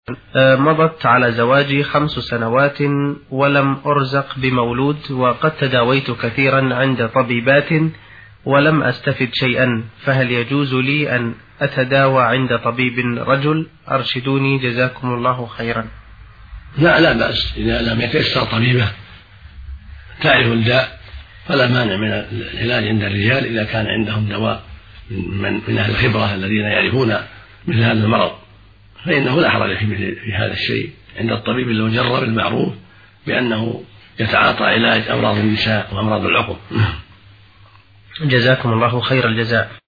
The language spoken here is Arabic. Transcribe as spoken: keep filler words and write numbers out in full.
مضت على زواجي خمس سنوات ولم أرزق بمولود، وقد تداويت كثيرا عند طبيبات ولم أستفد شيئا، فهل يجوز لي أن أتداوى عند طبيب رجل؟ أرشدوني جزاكم الله خيرا. لا لا بأس، إذا لم يتيسر طبيبة تعرف الداء فلا مانع من العلاج عند الرجال إذا كان عندهم دواء من, من أهل الخبرة الذين يعرفون مثل هذا المرض، فإنه لا حرج في هذا الشيء عند الطبيب لو جرب المعروف بأنه يتعاطى علاج أمراض النساء وأمراض العقم. جزاكم الله خير الجزاء.